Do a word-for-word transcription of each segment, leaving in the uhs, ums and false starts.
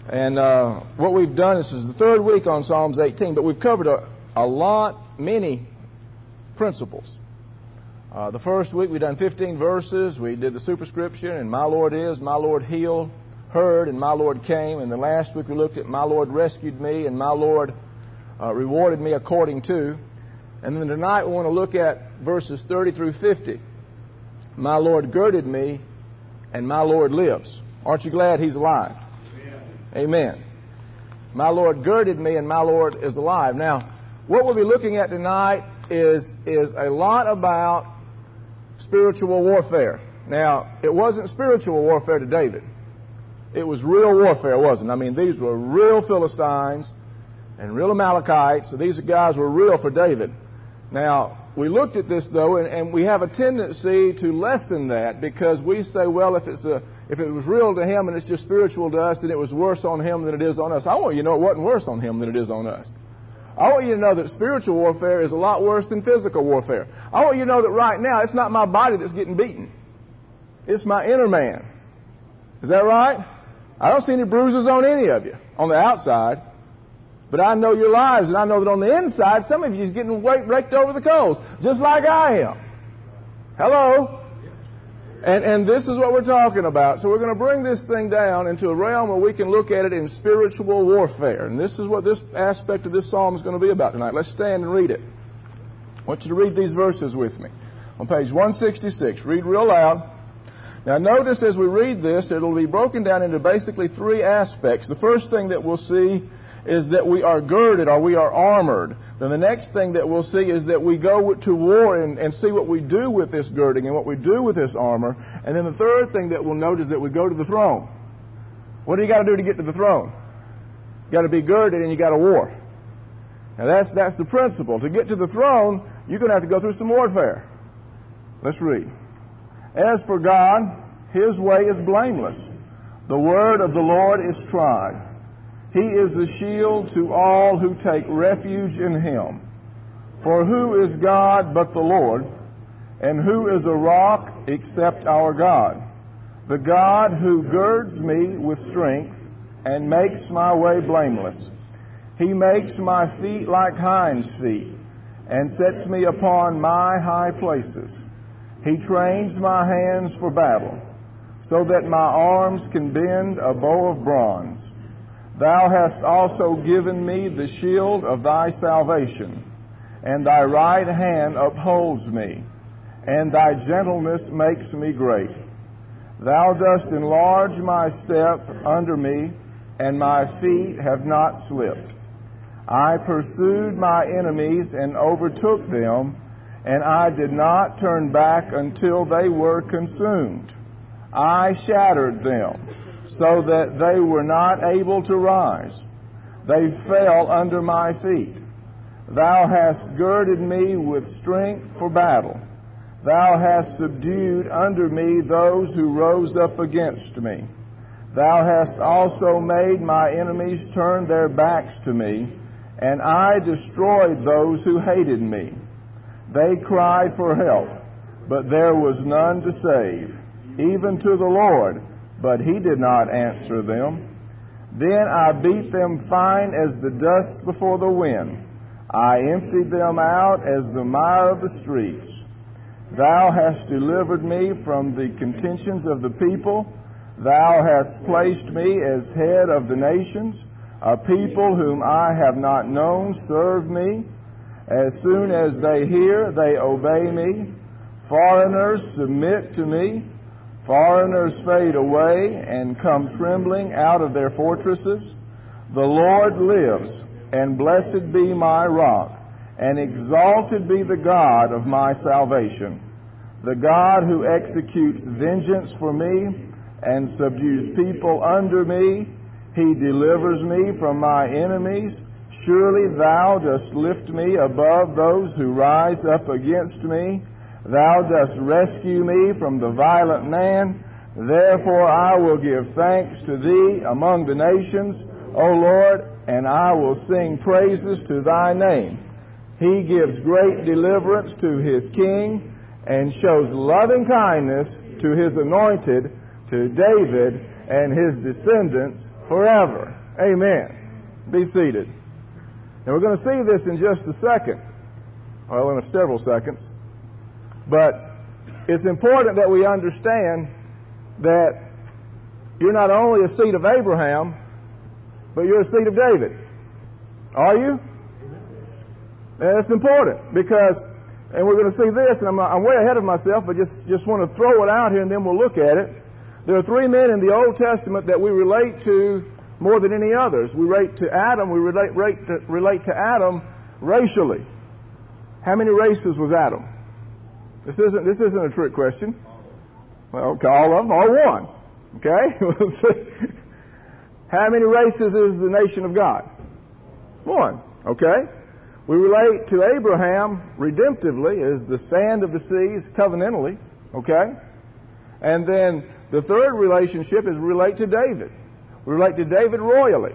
And uh, what we've done, this is the third week on Psalms eighteen, but we've covered a, a lot, many principles. Uh, the first week we've done fifteen verses. We did the superscription, and my Lord is, my Lord healed, heard, and my Lord came. And the last week we looked at my Lord rescued me, and my Lord uh, rewarded me according to. And then tonight we want to look at verses thirty through fifty. My Lord girded me, and my Lord lives. Aren't you glad He's alive? Amen. My Lord girded me, and my Lord is alive. Now, what we'll be looking at tonight is, is a lot about spiritual warfare. Now, it wasn't spiritual warfare to David. It was real warfare, wasn't it? I mean, these were real Philistines and real Amalekites. So these guys were real for David. Now, we looked at this, though, and, and we have a tendency to lessen that because we say, well, if it's a If it was real to him and it's just spiritual to us, then it was worse on him than it is on us. I want you to know it wasn't worse on him than it is on us. I want you to know that spiritual warfare is a lot worse than physical warfare. I want you to know that right now it's not my body that's getting beaten. It's my inner man. Is that right? I don't see any bruises on any of you on the outside. But I know your lives, and I know that on the inside, some of you is getting raked over the coals, just like I am. Hello? And, and this is what we're talking about. So we're going to bring this thing down into a realm where we can look at it in spiritual warfare. And this is what this aspect of this psalm is going to be about tonight. Let's stand and read it. I want you to read these verses with me. On page one sixty-six, read real loud. Now notice as we read this, it'll be broken down into basically three aspects. The first thing that we'll see is that we are girded or we are armored. Then the next thing that we'll see is that we go to war and, and see what we do with this girding and what we do with this armor. And then the third thing that we'll note is that we go to the throne. What do you got to do to get to the throne? You got to be girded and you got to war. Now that's that's the principle. To get to the throne, you're going to have to go through some warfare. Let's read. As for God, His way is blameless. The word of the Lord is tried. He is a shield to all who take refuge in Him. For who is God but the Lord? And who is a rock except our God? The God who girds me with strength and makes my way blameless. He makes my feet like hinds' feet and sets me upon my high places. He trains my hands for battle so that my arms can bend a bow of bronze. Thou hast also given me the shield of thy salvation, and thy right hand upholds me, and thy gentleness makes me great. Thou dost enlarge my steps under me, and my feet have not slipped. I pursued my enemies and overtook them, and I did not turn back until they were consumed. I shattered them, so that they were not able to rise. They fell under my feet. Thou hast girded me with strength for battle. Thou hast subdued under me those who rose up against me. Thou hast also made my enemies turn their backs to me, and I destroyed those who hated me. They cried for help, but there was none to save, even to the Lord, but He did not answer them. Then I beat them fine as the dust before the wind. I emptied them out as the mire of the streets. Thou hast delivered me from the contentions of the people. Thou hast placed me as head of the nations. A people whom I have not known serve me. As soon as they hear, they obey me. Foreigners submit to me. Foreigners fade away and come trembling out of their fortresses. The Lord lives, and blessed be my rock, and exalted be the God of my salvation. The God who executes vengeance for me and subdues people under me. He delivers me from my enemies. Surely thou dost lift me above those who rise up against me. Thou dost rescue me from the violent man. Therefore I will give thanks to thee among the nations, O Lord, and I will sing praises to thy name. He gives great deliverance to his king and shows loving kindness to his anointed, to David and his descendants forever. Amen. Be seated. And we're going to see this in just a second. Well, in several seconds. But it's important that we understand that you're not only a seed of Abraham, but you're a seed of David. Are you? And it's important because, and we're going to see this, and I'm, I'm way ahead of myself, but just, just want to throw it out here and then we'll look at it. There are three men in the Old Testament that we relate to more than any others. We relate to Adam, we relate, relate, to, relate to Adam racially. How many races was Adam? This isn't, this isn't a trick question. Well, all of them or one. Okay? How many races is the nation of God? One. Okay? We relate to Abraham redemptively as the sand of the seas covenantally. Okay? And then the third relationship is relate to David. We relate to David royally.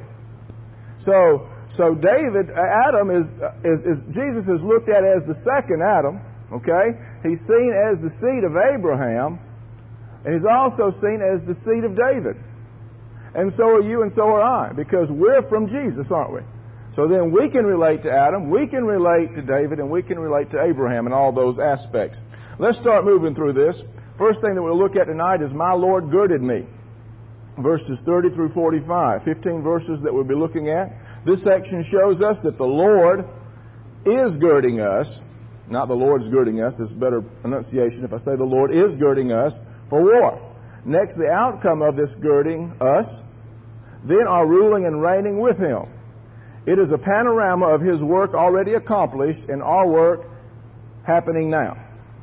So, so David, Adam is, is, is, Jesus is looked at as the second Adam. Okay? He's seen as the seed of Abraham. And he's also seen as the seed of David. And so are you and so are I. Because we're from Jesus, aren't we? So then we can relate to Adam, we can relate to David, and we can relate to Abraham in all those aspects. Let's start moving through this. First thing that we'll look at tonight is my Lord girded me. Verses thirty through forty-five. fifteen verses that we'll be looking at. This section shows us that the Lord is girding us. Not the Lord's girding us. It's better pronunciation if I say the Lord is girding us for war. Next, the outcome of this girding us. Then our ruling and reigning with Him. It is a panorama of His work already accomplished and our work happening now.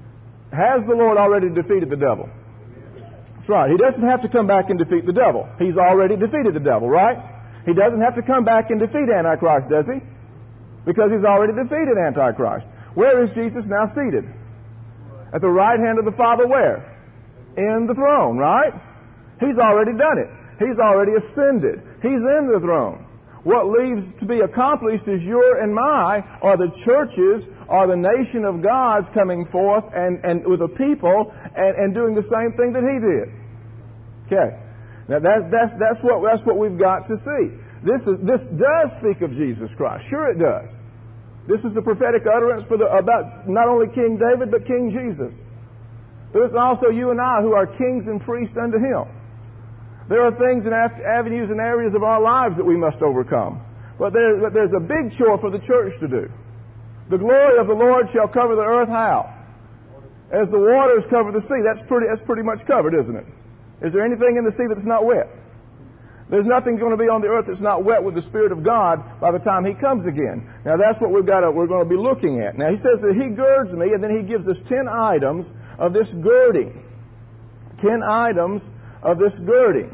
Has the Lord already defeated the devil? That's right. He doesn't have to come back and defeat the devil. He's already defeated the devil, right? He doesn't have to come back and defeat Antichrist, does He? Because He's already defeated Antichrist. Where is Jesus now seated? At the right hand of the Father where? In the throne, right? He's already done it. He's already ascended. He's in the throne. What leaves to be accomplished is your and my, or the churches, or the nation of God's coming forth and, and with a people and, and doing the same thing that He did. Okay. Now that's, that's, that's, what, that's what we've got to see. This, is, this does speak of Jesus Christ. Sure it does. This is a prophetic utterance for the, about not only King David, but King Jesus. There's also you and I who are kings and priests unto Him. There are things and avenues and areas of our lives that we must overcome. But, there, but there's a big chore for the church to do. The glory of the Lord shall cover the earth how? As the waters cover the sea. That's pretty, that's pretty much covered, isn't it? Is there anything in the sea that's not wet? There's nothing going to be on the earth that's not wet with the Spirit of God by the time He comes again. Now that's what we've got to, we're going to be looking at. Now He says that He girds me, and then He gives us ten items of this girding. Ten items of this girding.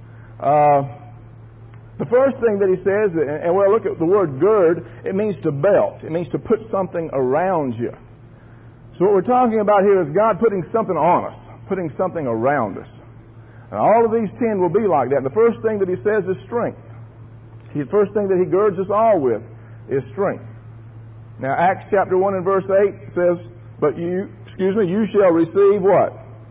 Uh, the first thing that He says, and, and when I look at the word gird, it means to belt. It means to put something around you. So what we're talking about here is God putting something on us, putting something around us. And all of these ten will be like that. The first thing that He says is strength. The first thing that He girds us all with is strength. Now Acts chapter one and verse eight says, but you, excuse me, you shall receive what?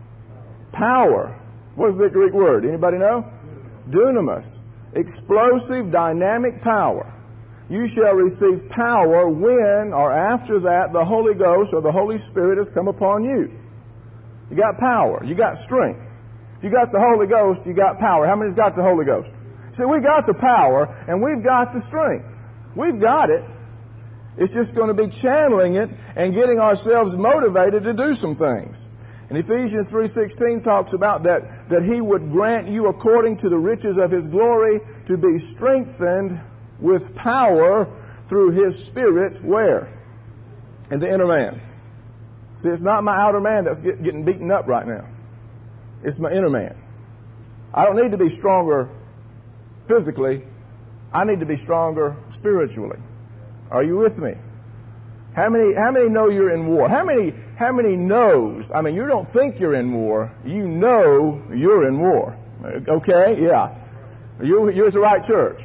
Power. What is the Greek word? Anybody know? Dunamis. Explosive, dynamic power. You shall receive power when or after that the Holy Ghost or the Holy Spirit has come upon you. You got power. You got strength. If you got the Holy Ghost, you got power. How many's got the Holy Ghost? See, we got the power and we've got the strength. We've got it. It's just going to be channeling it and getting ourselves motivated to do some things. And Ephesians three sixteen talks about that, that He would grant you according to the riches of His glory to be strengthened with power through His Spirit, where? In the inner man. See, it's not my outer man that's get, getting beaten up right now. It's my inner man. I don't need to be stronger physically. I need to be stronger spiritually. Are you with me? How many, how many know you're in war? How many, how many knows? I mean, you don't think you're in war. You know you're in war. Okay? Yeah. You, you're at the right church.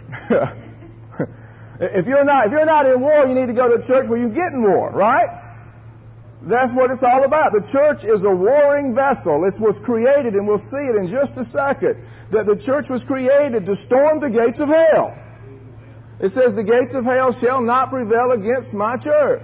If you're not, if you're not in war, you need to go to a church where you get in war, right? That's what it's all about. The church is a warring vessel. It was created, and we'll see it in just a second, that the church was created to storm the gates of hell. It says, the gates of hell shall not prevail against my church.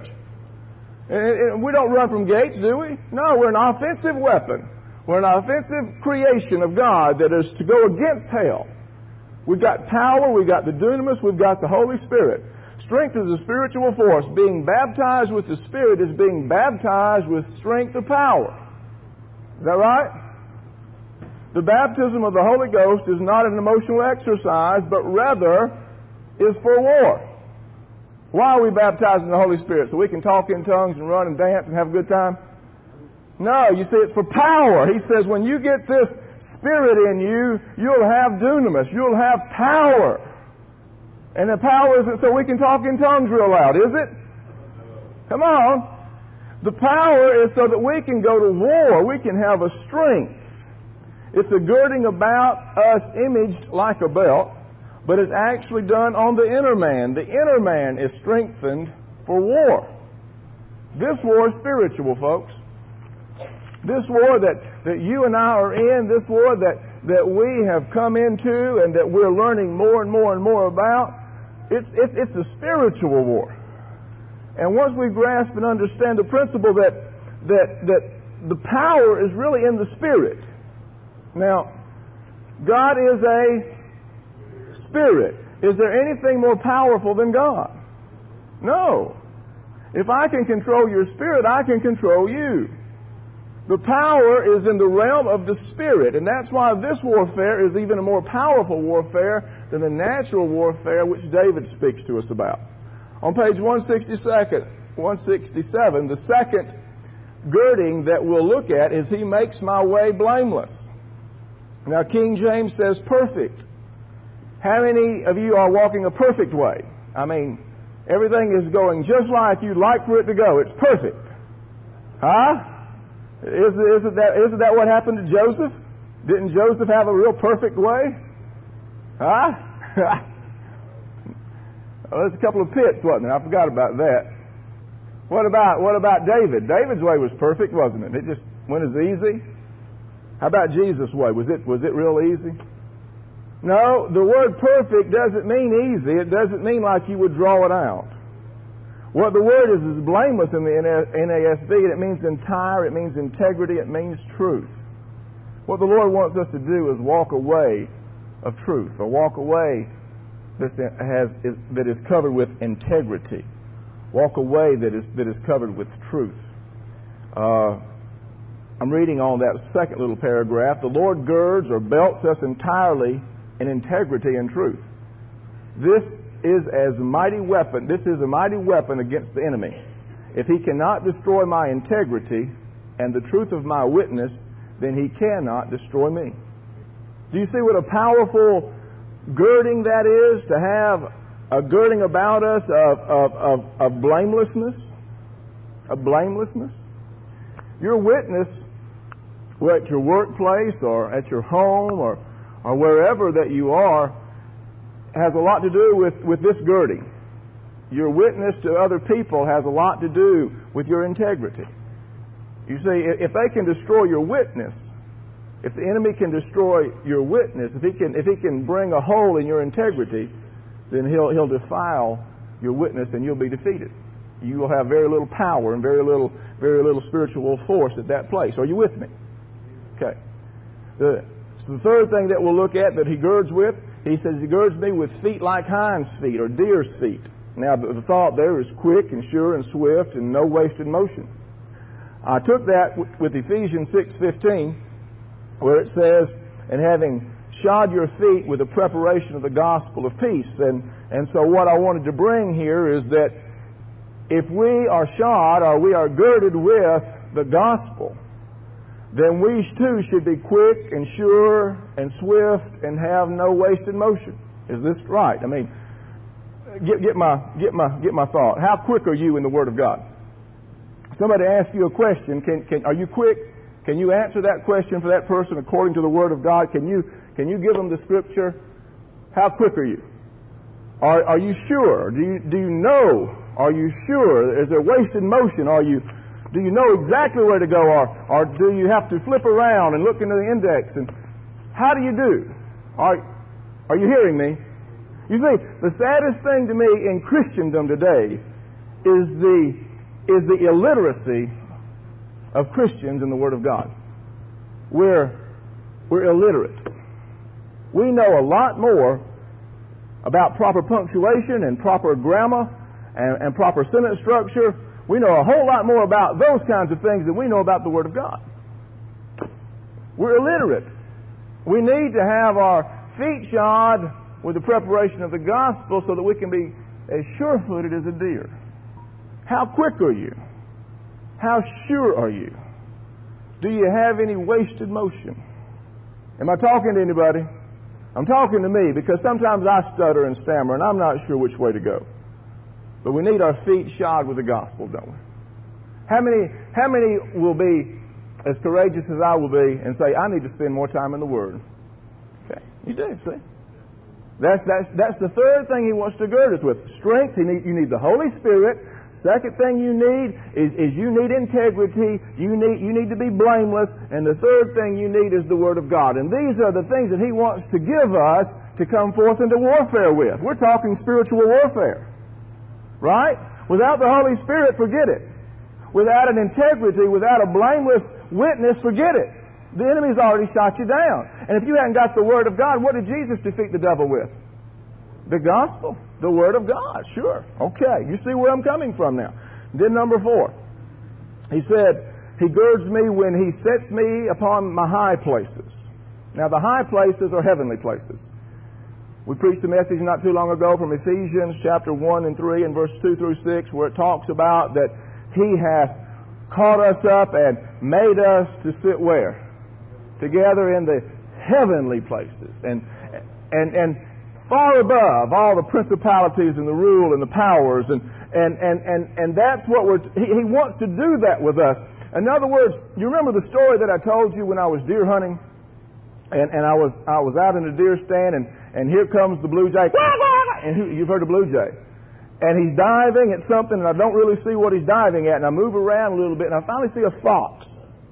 And we don't run from gates, do we? No, we're an offensive weapon. We're an offensive creation of God that is to go against hell. We've got power, we've got the dunamis, we've got the Holy Spirit. Strength is a spiritual force. Being baptized with the Spirit is being baptized with strength of power. Is that right? The baptism of the Holy Ghost is not an emotional exercise, but rather is for war. Why are we baptized in the Holy Spirit? So we can talk in tongues and run and dance and have a good time? No, you see, it's for power. He says when you get this Spirit in you, you'll have dunamis. You'll have power. And the power isn't so we can talk in tongues real loud, is it? Come on. The power is so that we can go to war. We can have a strength. It's a girding about us imaged like a belt, but it's actually done on the inner man. The inner man is strengthened for war. This war is spiritual, folks. This war that, that you and I are in, this war that, that we have come into and that we're learning more and more and more about, it's, it's, it's a spiritual war. And once we grasp and understand the principle that, that, that the power is really in the Spirit. Now, God is a Spirit. Is there anything more powerful than God? No. If I can control your spirit, I can control you. The power is in the realm of the Spirit, and that's why this warfare is even a more powerful warfare than the natural warfare which David speaks to us about. On page one sixty-seven, the second girding that we'll look at is He makes my way blameless. Now, King James says perfect. How many of you are walking a perfect way? I mean, everything is going just like you'd like for it to go. It's perfect. Huh? Isn't, isn't, that, isn't that what happened to Joseph? Didn't Joseph have a real perfect way? Huh? Well, there's a couple of pits, wasn't there? I forgot about that. What about what about David? David's way was perfect, wasn't it? It just went as easy. How about Jesus' way? Was it was it real easy? No, the word perfect doesn't mean easy. It doesn't mean like you would draw it out. What the word is is blameless in the N A S B, and it means entire, it means integrity, it means truth. What the Lord wants us to do is walk away of truth, or walk away that has is, that is covered with integrity. Walk away that is that is covered with truth. Uh, I'm reading on that second little paragraph. The Lord girds or belts us entirely in integrity and truth. This is as a mighty weapon. This is a mighty weapon against the enemy. If he cannot destroy my integrity and the truth of my witness, then he cannot destroy me. Do you see what a powerful girding that is, to have a girding about us of, of, of, of blamelessness? Of blamelessness? Your witness, whether at your workplace or at your home or, or wherever that you are, has a lot to do with, with this girding. Your witness to other people has a lot to do with your integrity. You see, if they can destroy your witness, if the enemy can destroy your witness, if he can if he can bring a hole in your integrity, then he'll he'll defile your witness and you'll be defeated. You will have very little power and very little very little spiritual force at that place. Are you with me? Okay. The, so the third thing that we'll look at that he girds with, he says he girds me with feet like hinds' feet or deer's feet. Now the, the thought there is quick and sure and swift and no wasted motion. I took that w- with Ephesians six fifteen, where it says, and having shod your feet with the preparation of the gospel of peace. And, and so what I wanted to bring here is that if we are shod or we are girded with the gospel, then we too should be quick and sure and swift and have no wasted motion. Is this right? I mean, get, get my get my get my thought. How quick are you in the Word of God? Somebody asks you a question. Can can are you quick? Can you answer that question for that person according to the Word of God? Can you can you give them the Scripture? How quick are you? Are are you sure? Do you do you know? Are you sure? Is there wasted motion? Are you do you know exactly where to go, or or do you have to flip around and look into the index? And how do you do? Are, are you hearing me? You see, the saddest thing to me in Christendom today is the, is the illiteracy of Christians in the Word of God. We're, we're illiterate. We know a lot more about proper punctuation and proper grammar and, and proper sentence structure. We know a whole lot more about those kinds of things than we know about the Word of God. We're illiterate. We need to have our feet shod with the preparation of the gospel so that we can be as sure-footed as a deer. How quick are you? How sure are you? Do you have any wasted motion? Am I talking to anybody? I'm talking to me because sometimes I stutter and stammer and I'm not sure which way to go. But we need our feet shod with the gospel, don't we? How many, how many will be as courageous as I will be and say, I need to spend more time in the Word? Okay, you do, see? That's, that's, that's the third thing he wants to gird us with. Strength, you need, you need the Holy Spirit. Second thing you need is, is you need integrity. You need, you need to be blameless. And the third thing you need is the Word of God. And these are the things that he wants to give us to come forth into warfare with. We're talking spiritual warfare. Right? Without the Holy Spirit, forget it. Without an integrity, without a blameless witness, forget it. The enemy's already shot you down. And if you hadn't got the Word of God, what did Jesus defeat the devil with? The gospel. The Word of God. Sure. Okay. You see where I'm coming from now. Then number four. He said, he girds me when he sets me upon my high places. Now the high places are heavenly places. We preached a message not too long ago from Ephesians chapter one and three and verse two through six where it talks about that he has caught us up and made us to sit where? Together in the heavenly places and and and far above all the principalities and the rule and the powers and and and and, and that's what we're he, he wants to do that with us. In other words, you remember the story that I told you when I was deer hunting and and I was I was out in the deer stand and and here comes the blue jay and who, you've heard of blue jay and he's diving at something and I don't really see what he's diving at and I move around a little bit and I finally see a fox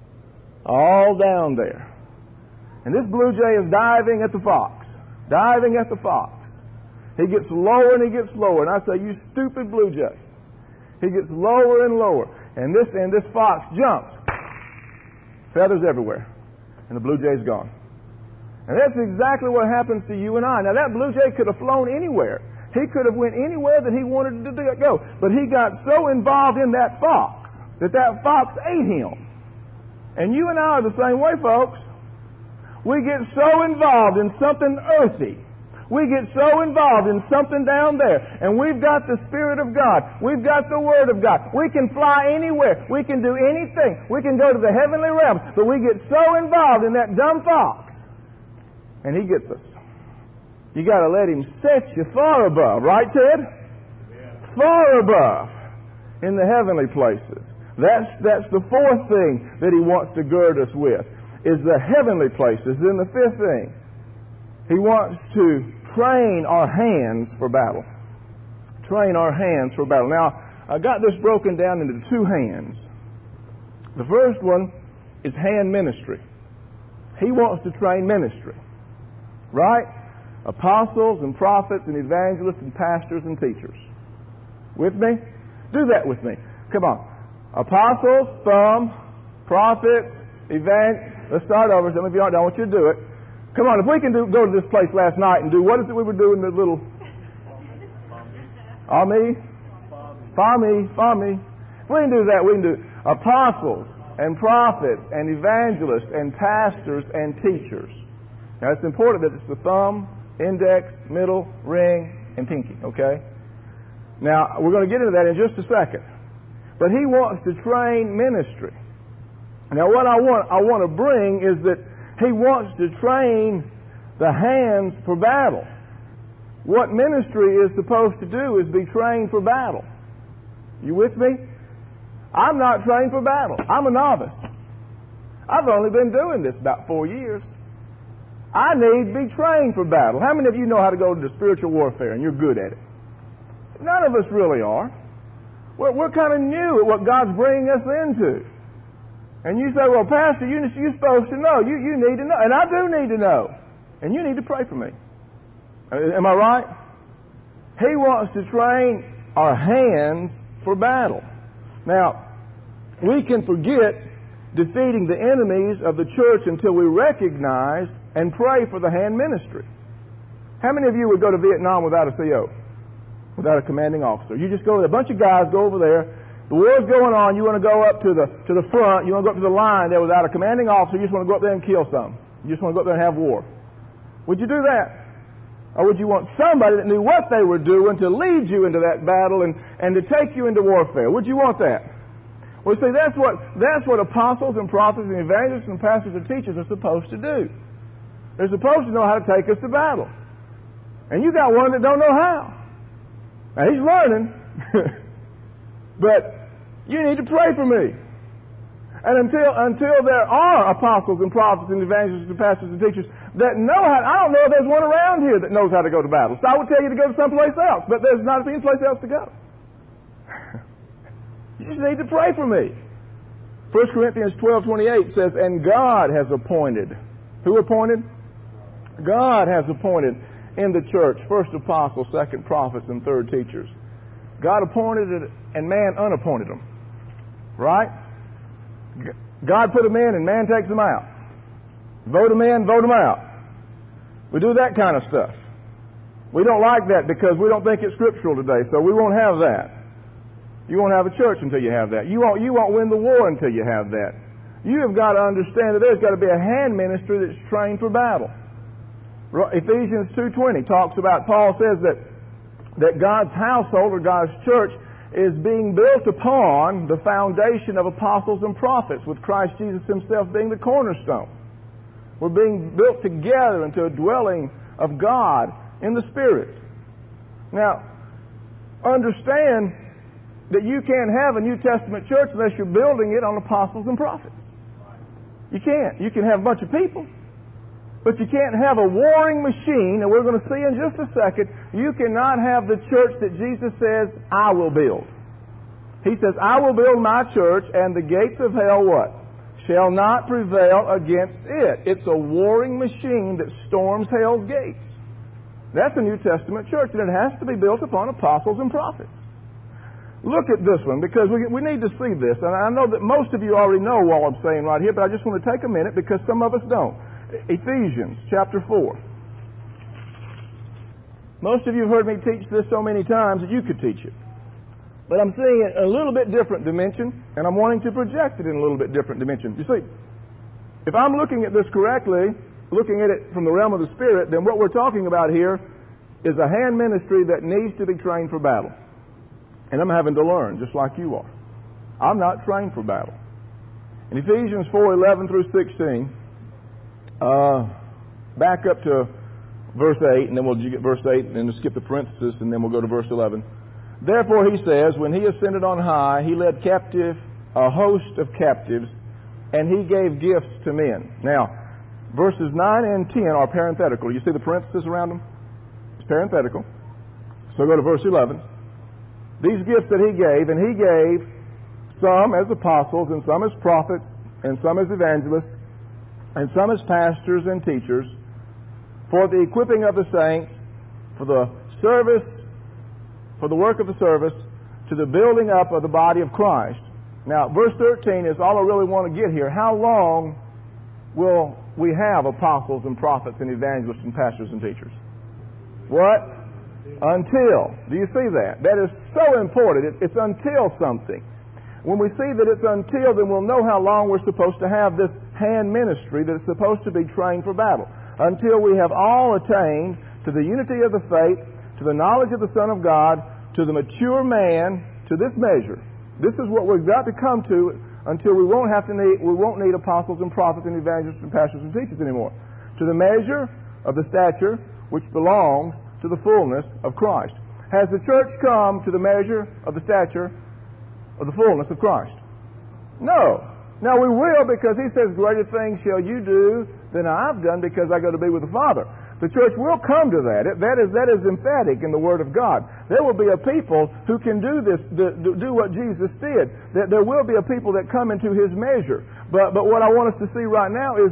all down there. And this blue jay is diving at the fox. Diving at the fox. He gets lower and he gets lower. And I say, you stupid blue jay. He gets lower and lower. And this and this fox jumps. Feathers everywhere. And the blue jay's gone. And that's exactly what happens to you and I. Now that blue jay could have flown anywhere. He could have went anywhere that he wanted to go. But he got so involved in that fox that that fox ate him. And you and I are the same way, folks. We get so involved in something earthy. We get so involved in something down there. And we've got the Spirit of God. We've got the Word of God. We can fly anywhere. We can do anything. We can go to the heavenly realms. But we get so involved in that dumb fox. And he gets us. You got to let him set you far above. Right, Ted? Yeah. Far above in the heavenly places. That's, that's the fourth thing that he wants to gird us with. Is the heavenly places. And the fifth thing, he wants to train our hands for battle. Train our hands for battle. Now, I got this broken down into two hands. The first one is hand ministry. He wants to train ministry. Right? Apostles and prophets and evangelists and pastors and teachers. With me? Do that with me. Come on. Apostles, thumb, prophets, evangelists. Let's start over. Some of you aren't. I want you to do it. Come on. If we can do, go to this place last night and do, what is it we were doing, the little... Ami? Fami. Fami. If we can do that, we can do apostles and prophets and evangelists and pastors and teachers. Now, it's important that it's the thumb, index, middle, ring, and pinky. Okay? Now, we're going to get into that in just a second. But he wants to train ministry. Now, what I want I want to bring is that he wants to train the hands for battle. What ministry is supposed to do is be trained for battle. You with me? I'm not trained for battle. I'm a novice. I've only been doing this about four years. I need to be trained for battle. How many of you know how to go into spiritual warfare and you're good at it? None of us really are. We're, we're kind of new at what God's bringing us into. And you say, well, Pastor, you, you're supposed to know. You, you need to know. And I do need to know. And you need to pray for me. Am I right? He wants to train our hands for battle. Now, we can forget defeating the enemies of the church until we recognize and pray for the hand ministry. How many of you would go to Vietnam without a C O? Without a commanding officer? You just go, a bunch of guys go over there, the war's going on, you want to go up to the to the front, you want to go up to the line there without a commanding officer, you just want to go up there and kill some. You just want to go up there and have war. Would you do that? Or would you want somebody that knew what they were doing to lead you into that battle and, and to take you into warfare? Would you want that? Well, see, that's what, that's what apostles and prophets and evangelists and pastors and teachers are supposed to do. They're supposed to know how to take us to battle. And you got one that don't know how. Now, he's learning. But you need to pray for me. And until until there are apostles and prophets and evangelists and pastors and teachers that know how, I don't know if there's one around here that knows how to go to battle. So I would tell you to go to someplace else, but there's not any place else to go. You just need to pray for me. First Corinthians twelve twenty-eight says, and God has appointed. Who appointed? God has appointed in the church first apostles, second prophets, and third teachers. God appointed it, and man unappointed them. Right? God put them in, and man takes them out. Vote them in, vote them out. We do that kind of stuff. We don't like that because we don't think it's scriptural today, so we won't have that. You won't have a church until you have that. You won't, you won't win the war until you have that. You have got to understand that there's got to be a hand ministry that's trained for battle. Ephesians two twenty talks about, Paul says that, that God's household or God's church is being built upon the foundation of apostles and prophets, with Christ Jesus himself being the cornerstone. We're being built together into a dwelling of God in the Spirit. Now, understand that you can't have a New Testament church unless you're building it on apostles and prophets. You can't. You can have a bunch of people, but you can't have a warring machine, and we're going to see in just a second, you cannot have the church that Jesus says, I will build. He says, I will build my church, and the gates of hell, what? Shall not prevail against it. It's a warring machine that storms hell's gates. That's a New Testament church, and it has to be built upon apostles and prophets. Look at this one, because we, we need to see this. And I know that most of you already know what I'm saying right here, but I just want to take a minute because some of us don't. Ephesians chapter four. Most of you have heard me teach this so many times that you could teach it. But I'm seeing it in a little bit different dimension, and I'm wanting to project it in a little bit different dimension. You see, if I'm looking at this correctly, looking at it from the realm of the Spirit, then what we're talking about here is a hand ministry that needs to be trained for battle. And I'm having to learn, just like you are. I'm not trained for battle. In Ephesians four eleven through sixteen, uh, back up to verse eight, and then we'll get verse eight, and then we'll skip the parenthesis, and then we'll go to verse eleven. Therefore, he says, when he ascended on high, he led captive a host of captives, and he gave gifts to men. Now, verses nine and ten are parenthetical. You see the parenthesis around them? It's parenthetical. So go to verse eleven. These gifts that he gave, and he gave some as apostles, and some as prophets, and some as evangelists, and some as pastors and teachers, for the equipping of the saints, for the service, for the work of the service, to the building up of the body of Christ. Now, verse thirteen is all I really want to get here. How long will we have apostles and prophets and evangelists and pastors and teachers? What? Until. Do you see that? That is so important. It's until something. When we see that it's until, then we'll know how long we're supposed to have this hand ministry that is supposed to be trained for battle. Until we have all attained to the unity of the faith, to the knowledge of the Son of God, to the mature man, to this measure. This is what we've got to come to until we won't have to need, we won't need apostles and prophets and evangelists and pastors and teachers anymore. To the measure of the stature which belongs to the fullness of Christ. Has the church come to the measure of the stature of the fullness of Christ? No. Now we will, because he says, greater things shall you do than I've done, because I go to be with the Father. The church will come to that. That is, that is emphatic in the Word of God. There will be a people who can do this, do what Jesus did. There will be a people that come into his measure. But, but what I want us to see right now is that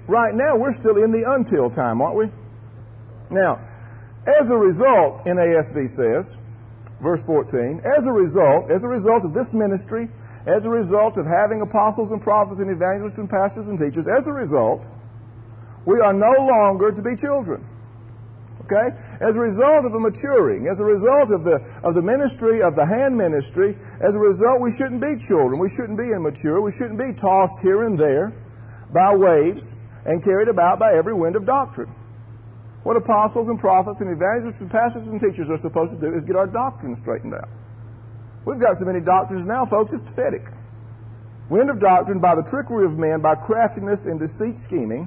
right now we're still in the until time, aren't we? Now, as a result, N A S B says, verse fourteen, as a result, as a result of this ministry, as a result of having apostles and prophets and evangelists and pastors and teachers, as a result, we are no longer to be children. Okay? As a result of the maturing, as a result of the of the ministry, of the hand ministry, as a result, we shouldn't be children. We shouldn't be immature. We shouldn't be tossed here and there by waves and carried about by every wind of doctrine. What apostles and prophets and evangelists and pastors and teachers are supposed to do is get our doctrine straightened out. We've got so many doctrines now, folks, it's pathetic. Wind of doctrine by the trickery of men, by craftiness and deceit scheming.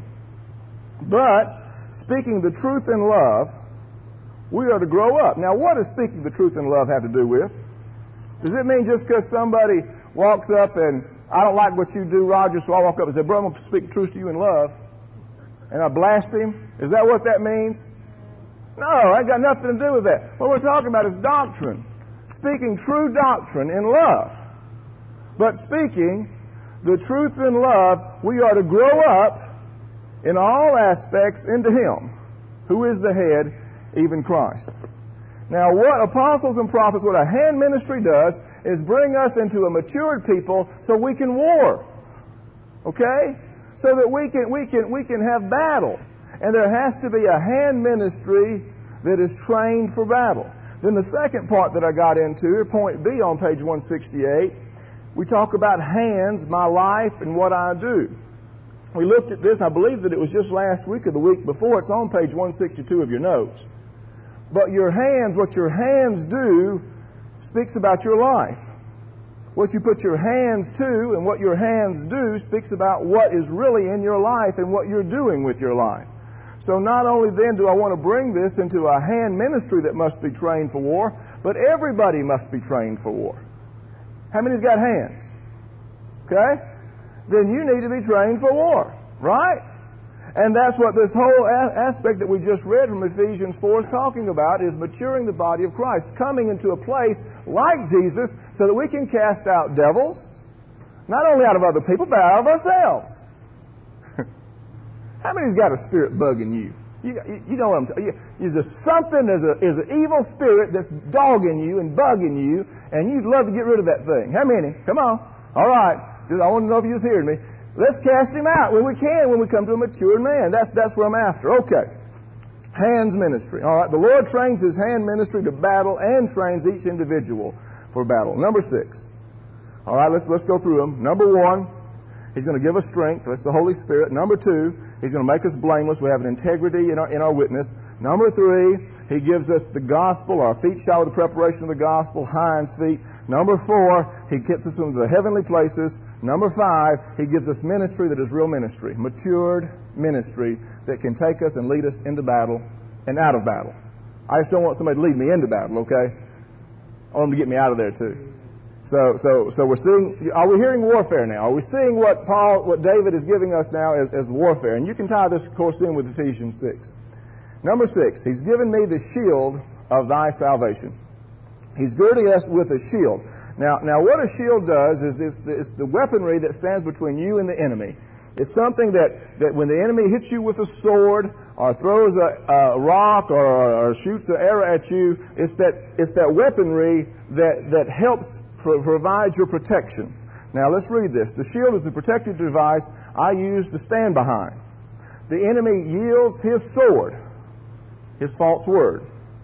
But speaking the truth in love, we are to grow up. Now, what does speaking the truth in love have to do with? Does it mean just because somebody walks up and, I don't like what you do, Roger, so I walk up and say, brother, I'm going to speak the truth to you in love, and I blast him? Is that what that means? No, that got nothing to do with that. What we're talking about is doctrine. Speaking true doctrine in love. But speaking the truth in love, we are to grow up in all aspects into Him, who is the head, even Christ. Now, what apostles and prophets, what a hand ministry does, is bring us into a matured people so we can war. Okay? So that we can, we can, we can have battle. And there has to be a hand ministry that is trained for battle. Then the second part that I got into, point B on page one sixty-eight, we talk about hands, my life, and what I do. We looked at this, I believe that it was just last week or the week before. It's on page one sixty-two of your notes. But your hands, what your hands do, speaks about your life. What you put your hands to and what your hands do speaks about what is really in your life and what you're doing with your life. So not only then do I want to bring this into a hand ministry that must be trained for war, but everybody must be trained for war. How many's got hands? Okay? Then you need to be trained for war, right? And that's what this whole a- aspect that we just read from Ephesians four is talking about, is maturing the body of Christ, coming into a place like Jesus so that we can cast out devils, not only out of other people, but out of ourselves. How many's got a spirit bugging you? You, you, you know what I'm talking about. Is there something, there's, a, there's an evil spirit that's dogging you and bugging you, and you'd love to get rid of that thing. How many? Come on. All right. Just, I want to know if you're hearing me. Let's cast him out when we can, when we come to a mature man. That's, that's what I'm after. Okay. Hands ministry. All right. The Lord trains His hand ministry to battle and trains each individual for battle. Number six. All right, let's, let's go through them. Number one, He's going to give us strength. That's the Holy Spirit. Number two, He's going to make us blameless. We have an integrity in our, in our witness. Number three, He gives us the gospel. Our feet shower the preparation of the gospel, hinds feet. Number four, He gets us into the heavenly places. Number five, He gives us ministry that is real ministry. Matured ministry that can take us and lead us into battle and out of battle. I just don't want somebody to lead me into battle, okay? I want them to get me out of there too. So, so, so we're seeing, are we hearing warfare now? Are we seeing what Paul, what David is giving us now as, as warfare? And you can tie this, of course, in with Ephesians six. Number six, He's given me the shield of thy salvation. He's girding us with a shield. Now, now what a shield does is it's the, it's the weaponry that stands between you and the enemy. It's something that, that when the enemy hits you with a sword or throws a, a rock or, or shoots an arrow at you, it's that, it's that weaponry that, that helps provide your protection. Now let's read this. The shield is the protective device I use to stand behind. The enemy yields his sword, his false word.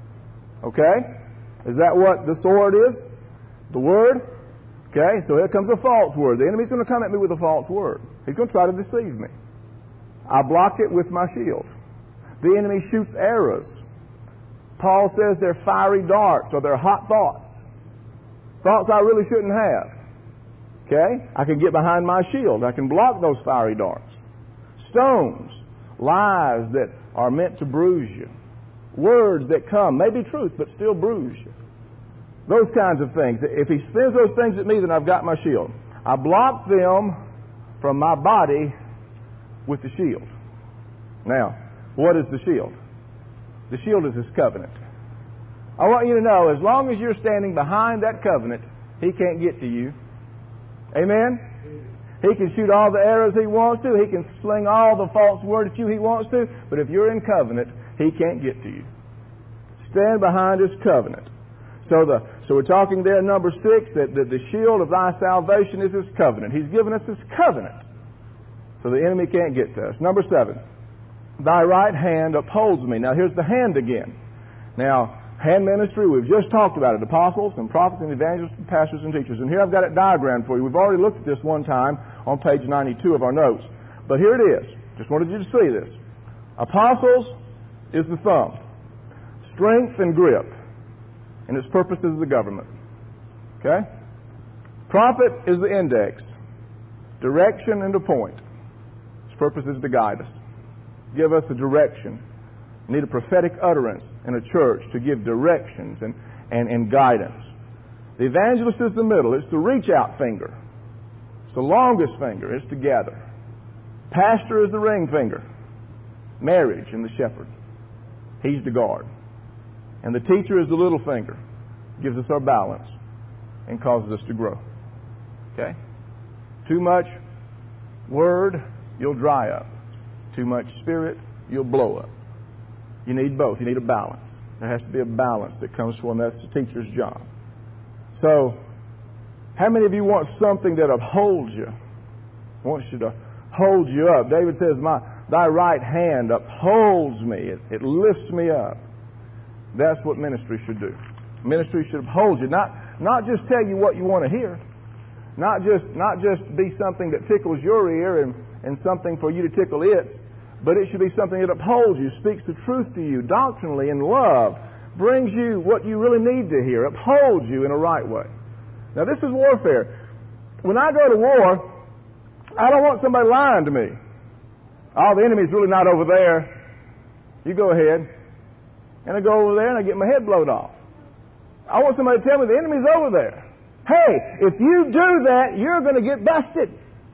Okay? Is that what the sword is? The word? Okay, so here comes a false word. The enemy's going to come at me with a false word. He's going to try to deceive me. I block it with my shield. The enemy shoots arrows. Paul says they're fiery darts or they're hot thoughts. Thoughts I really shouldn't have. Okay? I can get behind my shield. I can block those fiery darts. Stones. Lies that are meant to bruise you. Words that come, maybe truth, but still bruise you. Those kinds of things. If he sends those things at me, then I've got my shield. I block them from my body with the shield. Now, what is the shield? The shield is His covenant. I want you to know, as long as you're standing behind that covenant, He can't get to you. Amen? He can shoot all the arrows he wants to. He can sling all the false word at you he wants to. But if you're in covenant, he can't get to you. Stand behind his covenant. So the so we're talking there in number six that, that the shield of thy salvation is his covenant. He's given us his covenant. So the enemy can't get to us. Number seven. Thy right hand upholds me. Now here's the hand again. Now, hand ministry, we've just talked about it. Apostles and prophets and evangelists and pastors and teachers. And here I've got it diagrammed for you. We've already looked at this one time on page ninety-two of our notes. But here it is. Just wanted you to see this. Apostles is the thumb. Strength and grip. And its purpose is the government. Okay? Prophet is the index. Direction and a point. Its purpose is to guide us. Give us a direction. We need a prophetic utterance in a church to give directions and, and, and guidance. The evangelist is the middle. It's the reach-out finger. It's the longest finger. It's to gather. Pastor is the ring finger. Marriage and the shepherd. He's the guard. And the teacher is the little finger. Gives us our balance and causes us to grow. Okay? Too much word, you'll dry up. Too much spirit, you'll blow up. You need both. You need a balance. There has to be a balance that comes from that's the teacher's job. So, how many of you want something that upholds you? Wants you to hold you up. David says, "My thy right hand upholds me. It, it lifts me up." That's what ministry should do. Ministry should uphold you. Not, not just tell you what you want to hear. Not just, not just be something that tickles your ear and, and something for you to tickle its. But it should be something that upholds you, speaks the truth to you doctrinally in love, brings you what you really need to hear, upholds you in a right way. Now this is warfare. When I go to war, I don't want somebody lying to me. Oh, the enemy's really not over there. You go ahead. And I go over there and I get my head blown off. I want somebody to tell me the enemy's over there. Hey, if you do that, you're going to get busted.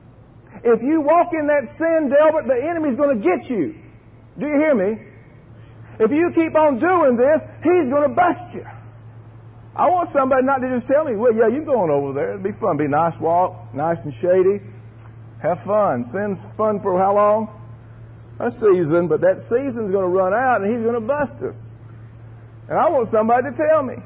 If you walk in that sin, Delbert, the enemy's going to get you. Do you hear me? If you keep on doing this, he's going to bust you. I want somebody not to just tell me, well, yeah, you're going over there. It'll be fun. Be a nice walk, nice and shady. Have fun. Sin's fun for how long? A season, but that season's going to run out and he's going to bust us. And I want somebody to tell me.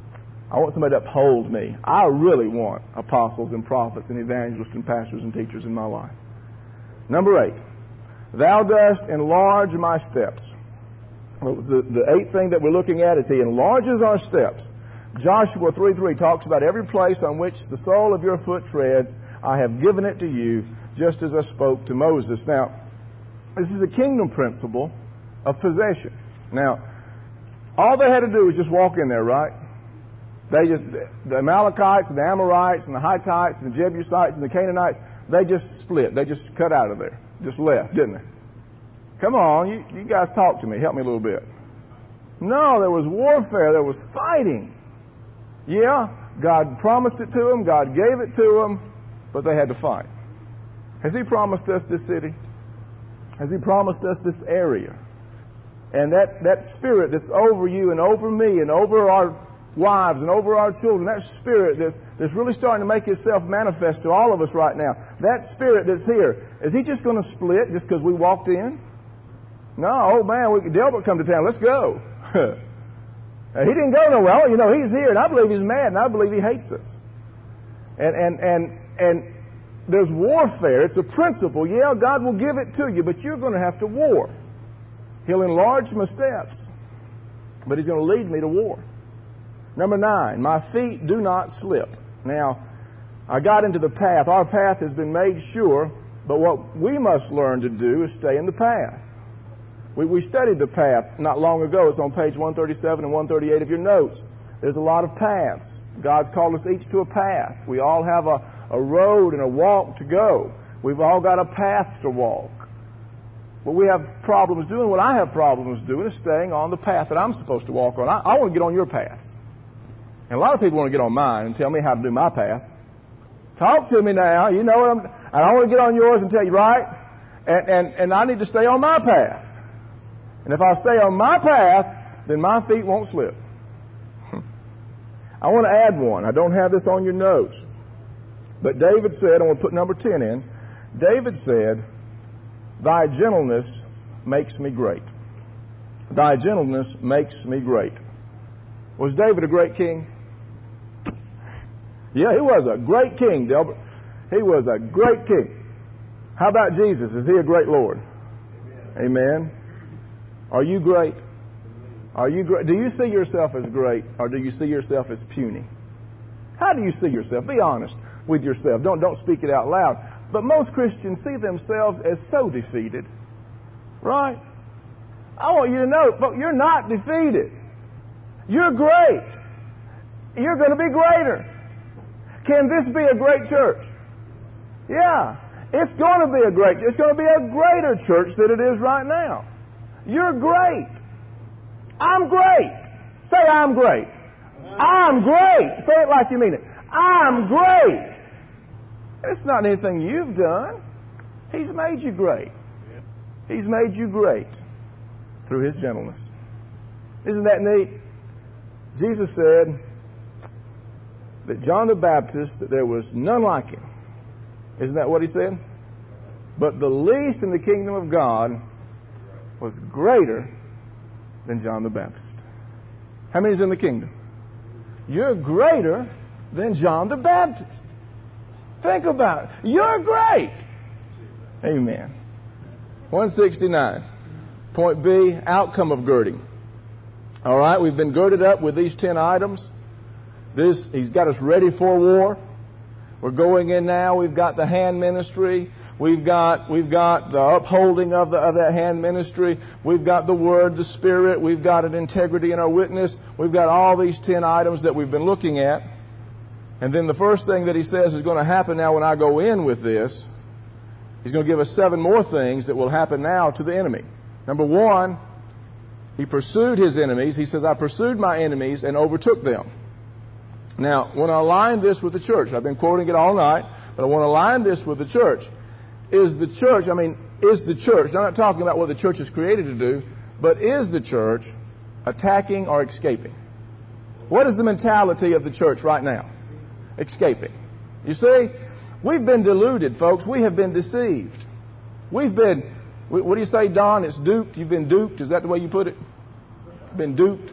I want somebody to uphold me. I really want apostles and prophets and evangelists and pastors and teachers in my life. Number eight. Thou dost enlarge my steps. Well, the, the eighth thing that we're looking at is he enlarges our steps. Joshua three three talks about every place on which the sole of your foot treads, I have given it to you, just as I spoke to Moses. Now, this is a kingdom principle of possession. Now, all they had to do was just walk in there, right? They just, the Amalekites and the Amorites and the Hittites and the Jebusites and the Canaanites, they just split. They just cut out of there. Just left, didn't they? Come on, you, you guys talk to me. Help me a little bit. No, there was warfare. There was fighting. Yeah, God promised it to them. God gave it to them. But they had to fight. Has He promised us this city? Has He promised us this area? And that, that spirit that's over you and over me and over our wives and over our children, that spirit that's, that's really starting to make itself manifest to all of us right now, that spirit that's here, is He just going to split just because we walked in? No, oh man, we, Delbert come to town, let's go. He didn't go nowhere. You know, He's here, and I believe He's mad, and I believe He hates us. And, and, and, and there's warfare. It's a principle. Yeah, God will give it to you, but you're going to have to war. He'll enlarge my steps, but He's going to lead me to war. Number nine, my feet do not slip. Now, I got into the path. Our path has been made sure, but what we must learn to do is stay in the path. We, we studied the path not long ago. It's on page one thirty-seven and one thirty-eight of your notes. There's a lot of paths. God's called us each to a path. We all have a, a road and a walk to go. We've all got a path to walk. What we have problems doing, what I have problems doing, is staying on the path that I'm supposed to walk on. I, I want to get on your path. And a lot of people want to get on mine and tell me how to do my path. Talk to me now. You know what I'm... And I want to get on yours and tell you, right? And, and, and I need to stay on my path. And if I stay on my path, then my feet won't slip. I want to add one. I don't have this on your notes. But David said, I want to put number ten in, David said, thy gentleness makes me great. Thy gentleness makes me great. Was David a great king? Yeah, he was a great king, Delbert. He was a great king. How about Jesus? Is he a great Lord? Amen. Amen. Are you great? Are you great? Do you see yourself as great, or do you see yourself as puny? How do you see yourself? Be honest with yourself. Don't don't speak it out loud. But most Christians see themselves as so defeated. Right? I want you to know, folks, you're not defeated. You're great. You're going to be greater. Can this be a great church? Yeah. It's going to be a great, it's going to be a greater church than it is right now. You're great. I'm great. Say, I'm great. I'm great. Say it like you mean it. I'm great. It's not anything you've done. He's made you great. He's made you great through His gentleness. Isn't that neat? Jesus said that John the Baptist, that there was none like him. Isn't that what He said? But the least in the kingdom of God was greater than John the Baptist. How many is in the kingdom? You're greater than John the Baptist. Think about it. You're great. Amen. one sixty-nine. Point B, outcome of girding. All right, we've been girded up with these ten items. This, He's got us ready for war. We're going in now. We've got the hand ministry. We've got we've got the upholding of the of that hand ministry. We've got the Word, the Spirit. We've got an integrity in our witness. We've got all these ten items that we've been looking at. And then the first thing that He says is going to happen now when I go in with this, He's going to give us seven more things that will happen now to the enemy. Number one, He pursued His enemies. He says, I pursued my enemies and overtook them. Now, when I align this with the church, I've been quoting it all night, but I want to align this with the church. Is the church, I mean, is the church, I'm not talking about what the church is created to do, but is the church attacking or escaping? What is the mentality of the church right now? Escaping. You see, we've been deluded, folks. We have been deceived. We've been, what do you say, Don? It's duped. You've been duped. Is that the way you put it? Been duped.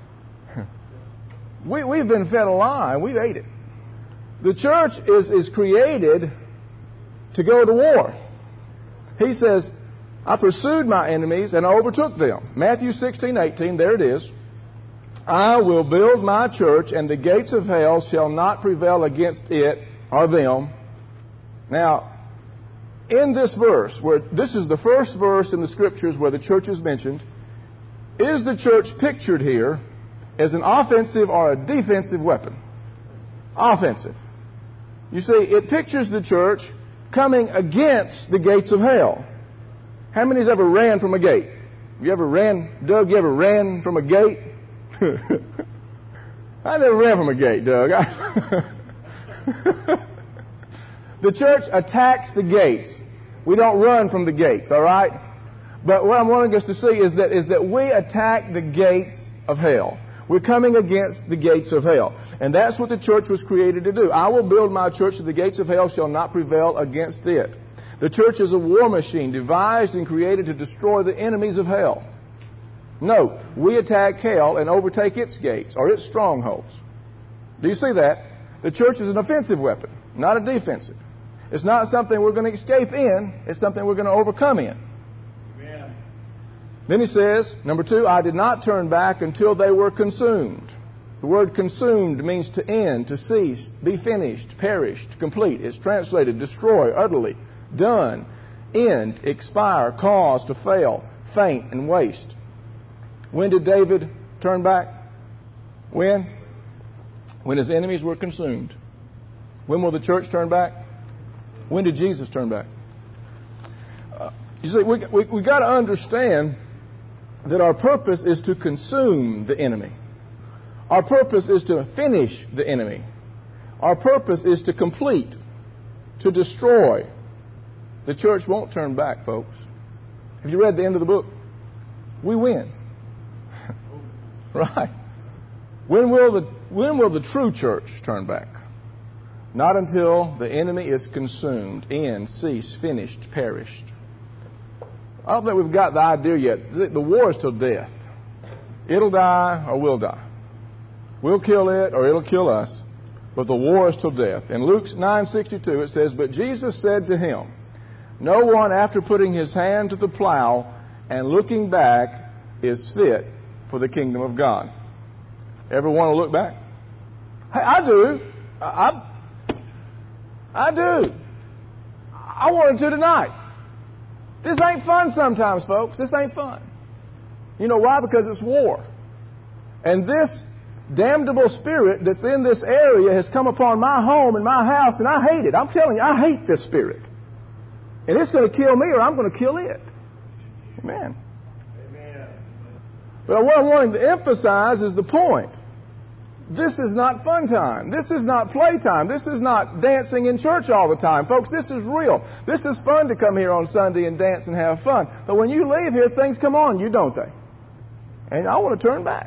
We, we've been fed a lie, and we've ate it. The church is, is created to go to war. He says, I pursued my enemies and I overtook them. Matthew sixteen, eighteen, there it is. I will build my church, and the gates of hell shall not prevail against it or them. Now, in this verse, where this is the first verse in the Scriptures where the church is mentioned, is the church pictured here as an offensive or a defensive weapon? Offensive. You see, it pictures the church coming against the gates of hell. How many's ever ran from a gate? You ever ran, Doug, you ever ran from a gate? I never ran from a gate, Doug. The church attacks the gates. We don't run from the gates, all right? But what I'm wanting us to see is that is that we attack the gates of hell. We're coming against the gates of hell. And that's what the church was created to do. I will build my church, and the gates of hell shall not prevail against it. The church is a war machine devised and created to destroy the enemies of hell. No, we attack hell and overtake its gates or its strongholds. Do you see that? The church is an offensive weapon, not a defensive. It's not something we're going to escape in. It's something we're going to overcome in. Amen. Then he says, number two, I did not turn back until they were consumed. The word consumed means to end, to cease, be finished, perished, complete. It's translated destroy, utterly, done, end, expire, cause to fail, faint, and waste. When did David turn back? When? When his enemies were consumed. When will the church turn back? When did Jesus turn back? Uh, you see, we we we got to understand that our purpose is to consume the enemy. Our purpose is to finish the enemy. Our purpose is to complete, to destroy. The church won't turn back, folks. Have you read the end of the book? We win. Right. When will the when will the true church turn back? Not until the enemy is consumed, end, ceased, finished, perished. I don't think we've got the idea yet. The war is till death. It'll die or we'll die. We'll kill it or it'll kill us. But the war is till death. In Luke nine sixty-two it says, "But Jesus said to him, no one after putting his hand to the plow and looking back is fit for the kingdom of God." Ever want to look back? Hey, I do. I, I, I do. I wanted to tonight. This ain't fun sometimes, folks. This ain't fun. You know why? Because it's war. And this damnable spirit that's in this area has come upon my home and my house, and I hate it. I'm telling you, I hate this spirit. And it's going to kill me or I'm going to kill it. Amen. Amen. But what I'm wanting to emphasize is the point. This is not fun time. This is not playtime. This is not dancing in church all the time. Folks, this is real. This is fun to come here on Sunday and dance and have fun. But when you leave here, things come on you, don't they? And I want to turn back.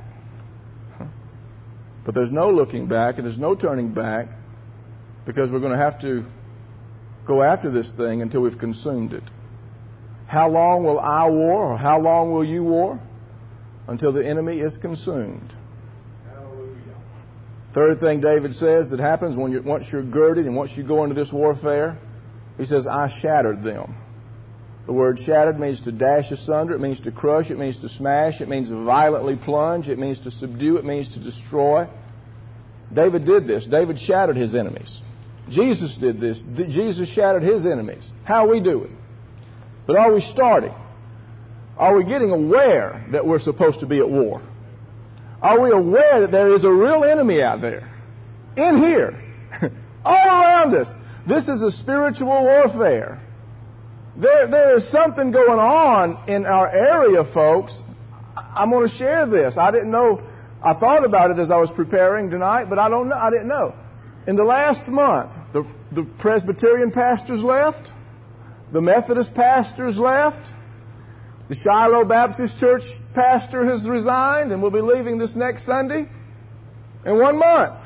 But there's no looking back and there's no turning back, because we're going to have to go after this thing until we've consumed it. How long will I war, or how long will you war? Until the enemy is consumed. Hallelujah. Third thing David says that happens when you're, once you're girded and once you go into this warfare, he says, "I shattered them." The word shattered means to dash asunder. It means to crush. It means to smash. It means to violently plunge. It means to subdue. It means to destroy. David did this. David shattered his enemies. Jesus did this. Jesus shattered his enemies. How are we doing? But are we starting? Are we getting aware that we're supposed to be at war? Are we aware that there is a real enemy out there? In here. All around us. This is a spiritual warfare. There, there is something going on in our area, folks. I'm going to share this. I didn't know. I thought about it as I was preparing tonight, but I don't know. I didn't know. In the last month, the, the Presbyterian pastors left. The Methodist pastors left. The Shiloh Baptist Church pastor has resigned and will be leaving this next Sunday in one month.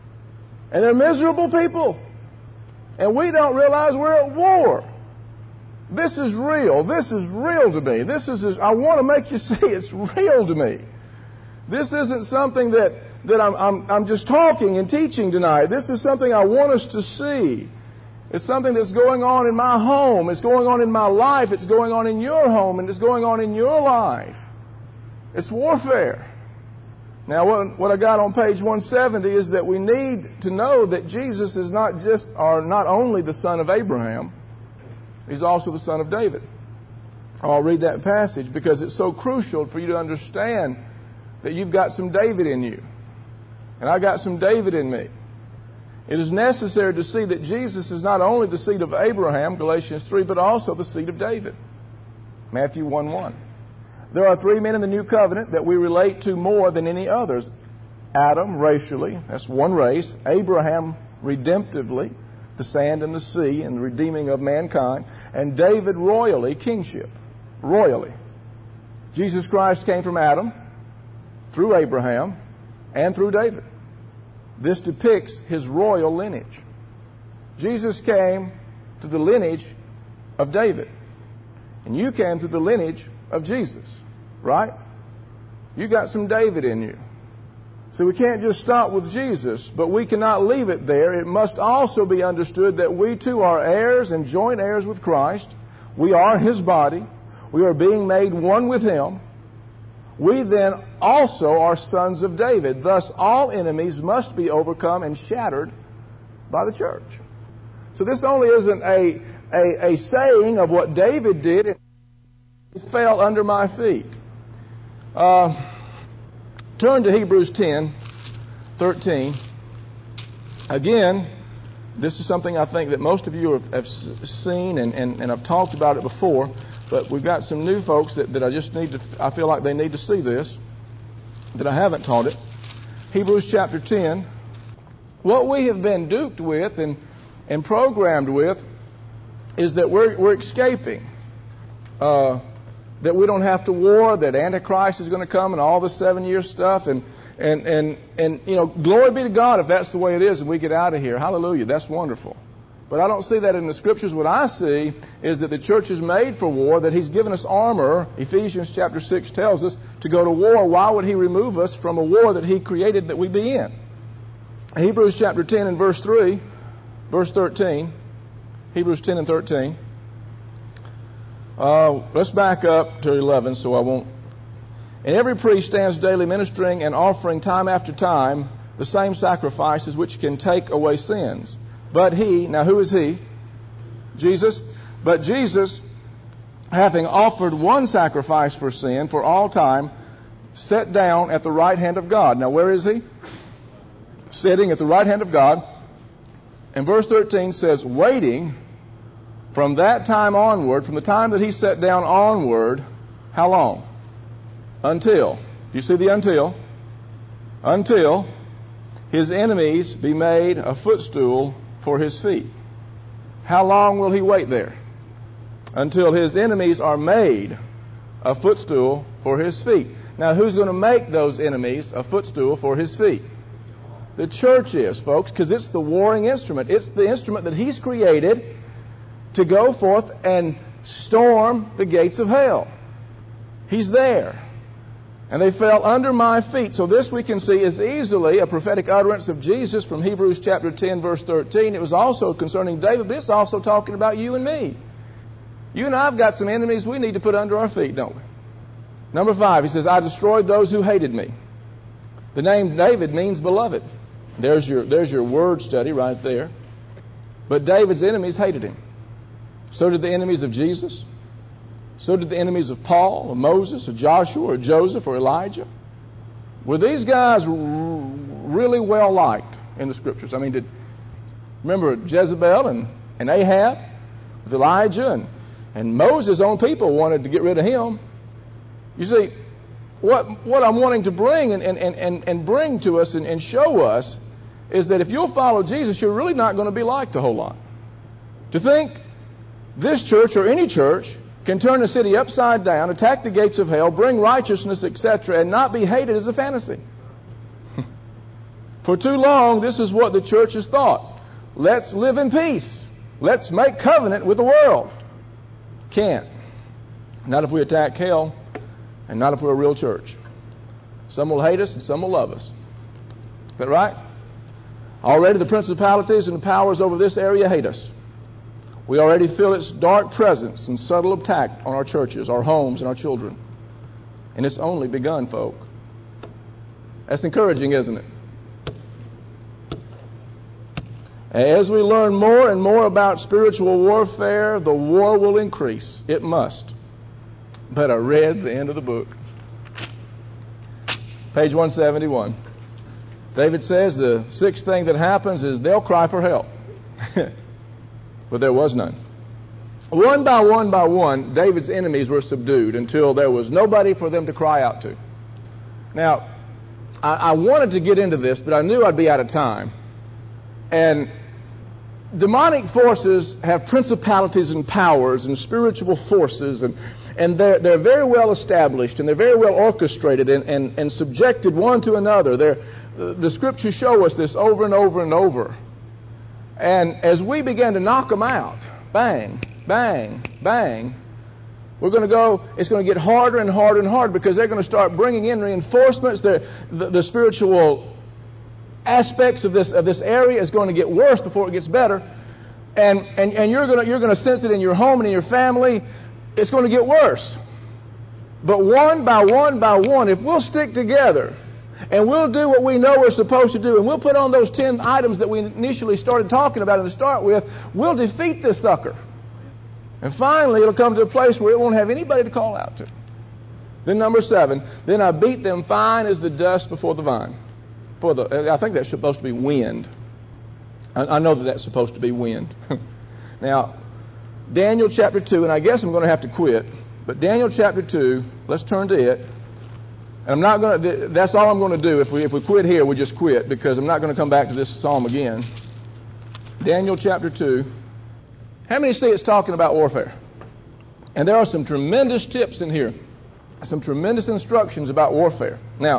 And they're miserable people. And we don't realize we're at war. This is real. This is real to me. This is, I want to make you see it's real to me. This isn't something that, that I'm, I'm, I'm just talking and teaching tonight. This is something I want us to see. It's something that's going on in my home. It's going on in my life. It's going on in your home, and it's going on in your life. It's warfare. Now, what, what I got on page one seventy is that we need to know that Jesus is not just, or not only the son of Abraham, he's also the son of David. I'll read that passage because it's so crucial for you to understand that you've got some David in you. And I got some David in me. It is necessary to see that Jesus is not only the seed of Abraham, Galatians three, but also the seed of David, Matthew one one. There are three men in the new covenant that we relate to more than any others. Adam, racially, that's one race. Abraham, redemptively, the sand and the sea and the redeeming of mankind. And David, royally, kingship, royally. Jesus Christ came from Adam, through Abraham, and through David. This depicts his royal lineage. Jesus came to the lineage of David. And you came to the lineage of Jesus, right? You got some David in you. So we can't just stop with Jesus, but we cannot leave it there. It must also be understood that we too are heirs and joint heirs with Christ. We are His body. We are being made one with Him. We then also are sons of David. Thus, all enemies must be overcome and shattered by the church. So this only isn't a, a, a saying of what David did. It fell under my feet. Uh, turn to Hebrews ten thirteen. Again, this is something I think that most of you have, have seen and, and, and I've talked about it before. But we've got some new folks that, that I just need to, I feel like they need to see this, that I haven't taught it. Hebrews chapter ten. What we have been duped with and, and programmed with is that we're, we're escaping. Uh, that we don't have to war, that Antichrist is going to come and all the seven-year stuff. And, And, and, and, you know, glory be to God if that's the way it is and we get out of here. Hallelujah. That's wonderful. But I don't see that in the Scriptures. What I see is that the church is made for war, that He's given us armor. Ephesians chapter six tells us to go to war. Why would He remove us from a war that He created that we be in? Hebrews chapter ten and verse three, verse thirteen. Hebrews ten and thirteen. Uh, let's back up to eleven so I won't. And every priest stands daily ministering and offering time after time the same sacrifices which can take away sins. But He, now who is He? Jesus. But Jesus, having offered one sacrifice for sin for all time, sat down at the right hand of God. Now where is He? Sitting at the right hand of God. And verse thirteen says, waiting from that time onward, from the time that He sat down onward, how long? Until. Do you see the until? Until His enemies be made a footstool for His feet. How long will He wait there? Until His enemies are made a footstool for His feet. Now, who's going to make those enemies a footstool for His feet? The church is, folks, because it's the warring instrument. It's the instrument that He's created to go forth and storm the gates of hell. He's there. And they fell under my feet. So this we can see is easily a prophetic utterance of Jesus from Hebrews chapter ten, verse thirteen. It was also concerning David, but it's also talking about you and me. You and I have got some enemies we need to put under our feet, don't we? Number five, he says, I destroyed those who hated me. The name David means beloved. There's your, there's your word study right there. But David's enemies hated him. So did the enemies of Jesus. So did the enemies of Paul, or Moses, or Joshua, or Joseph, or Elijah. Were these guys r- really well liked in the Scriptures? I mean, did remember Jezebel and, and Ahab with Elijah and, and Moses' own people wanted to get rid of him. You see, what what I'm wanting to bring and, and, and, and bring to us and, and show us is that if you'll follow Jesus, you're really not going to be liked a whole lot. To think this church or any church can turn the city upside down, attack the gates of hell, bring righteousness, et cetera, and not be hated is a fantasy. For too long, this is what the church has thought. Let's live in peace. Let's make covenant with the world. Can't. Not if we attack hell, and not if we're a real church. Some will hate us, and some will love us. Is that right? Already the principalities and powers over this area hate us. We already feel its dark presence and subtle attack on our churches, our homes, and our children. And it's only begun, folk. That's encouraging, isn't it? As we learn more and more about spiritual warfare, the war will increase. It must. But I read the end of the book. Page one seventy-one. David says the sixth thing that happens is they'll cry for help. But there was none. One by one by one, David's enemies were subdued until there was nobody for them to cry out to. Now, I, I wanted to get into this, but I knew I'd be out of time. And demonic forces have principalities and powers and spiritual forces, and, and they're, they're very well established, and they're very well orchestrated and, and, and subjected one to another. They're, the Scriptures show us this over and over and over. And as we begin to knock them out, bang, bang, bang, we're going to go, it's going to get harder and harder and harder because they're going to start bringing in reinforcements. The, the, the spiritual aspects of this of this area is going to get worse before it gets better. And, and, and you're going to, you're going to sense it in your home and in your family. It's going to get worse. But one by one by one, if we'll stick together, and we'll do what we know we're supposed to do, and we'll put on those ten items that we initially started talking about to start with, we'll defeat this sucker. And finally, it'll come to a place where it won't have anybody to call out to. Then number seven, then I beat them fine as the dust before the vine. For the, I think that's supposed to be wind. I, I know that that's supposed to be wind. Now, Daniel chapter two, and I guess I'm going to have to quit, but Daniel chapter two, let's turn to it. And I'm not going to, that's all I'm going to do. If we, if we quit here, we just quit, because I'm not going to come back to this psalm again. Daniel chapter two. How many see it's talking about warfare? And there are some tremendous tips in here. Some tremendous instructions about warfare. Now,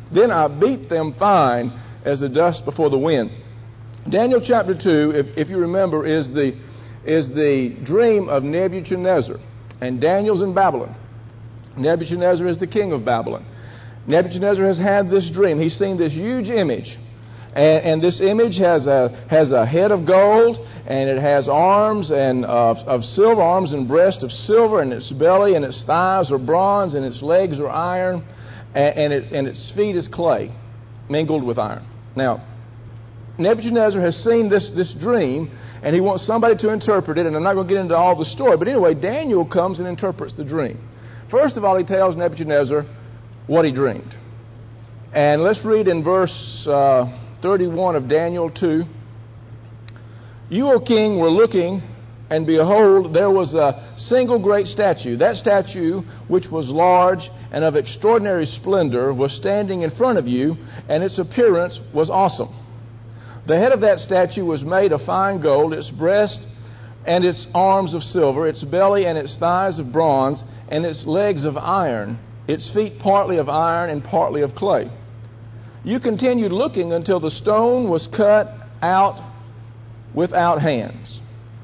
Then I beat them fine as the dust before the wind. Daniel chapter two, if, if you remember, is the, is the dream of Nebuchadnezzar. And Daniel's in Babylon. Nebuchadnezzar is the king of Babylon. Nebuchadnezzar has had this dream. He's seen this huge image. And, and this image has a, has a head of gold, and it has arms and uh, of silver, arms and breast of silver, and its belly and its thighs are bronze, and its legs are iron, and, and, its, and its feet is clay, mingled with iron. Now, Nebuchadnezzar has seen this, this dream, and he wants somebody to interpret it, and I'm not going to get into all the story, but anyway, Daniel comes and interprets the dream. First of all, he tells Nebuchadnezzar what he dreamed. And let's read in verse uh, thirty-one of Daniel two. You, O king, were looking, and behold, there was a single great statue. That statue, which was large and of extraordinary splendor, was standing in front of you, and its appearance was awesome. The head of that statue was made of fine gold, its breast and its arms of silver, its belly and its thighs of bronze, and its legs of iron, its feet partly of iron and partly of clay. You continued looking until the stone was cut out without hands,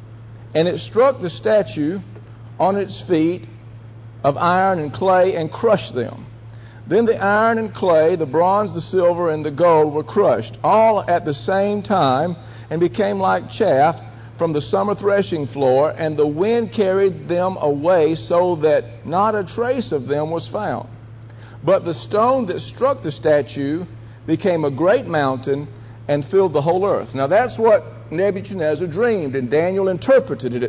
and it struck the statue on its feet of iron and clay and crushed them. Then the iron and clay, the bronze, the silver, and the gold were crushed, all at the same time, and became like chaff from the summer threshing floor, and the wind carried them away so that not a trace of them was found. But the stone that struck the statue became a great mountain and filled the whole earth. Now that's what Nebuchadnezzar dreamed, and Daniel interpreted it.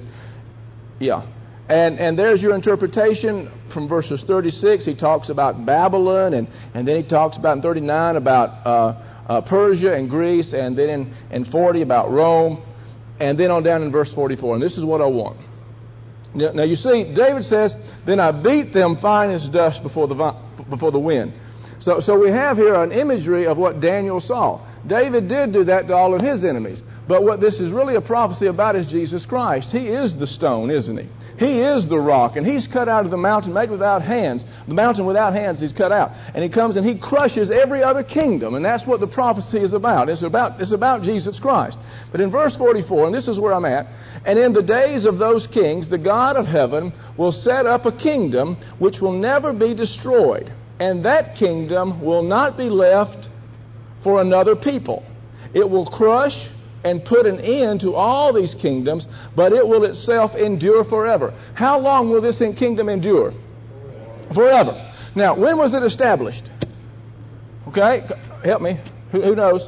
Yeah. And and there's your interpretation from verses thirty-six. He talks about Babylon, and, and then he talks about in thirty-nine about uh, uh, Persia and Greece, and then in, in forty about Rome, and then on down in verse forty-four. And this is what I want. Now, now you see, David says, then I beat them fine as dust before the, before the wind. So, so we have here an imagery of what Daniel saw. David did do that to all of his enemies. But what this is really a prophecy about is Jesus Christ. He is the stone, isn't he? He is the rock, and he's cut out of the mountain made without hands. The mountain without hands he's cut out. And he comes and he crushes every other kingdom, and that's what the prophecy is about. It's about, it's about Jesus Christ. But in verse forty-four, and this is where I'm at, and in the days of those kings, the God of heaven will set up a kingdom which will never be destroyed, and that kingdom will not be left for another people. It will crush and put an end to all these kingdoms, but it will itself endure forever. How long will this kingdom endure? Forever. Now, when was it established? Okay, help me. Who, who knows?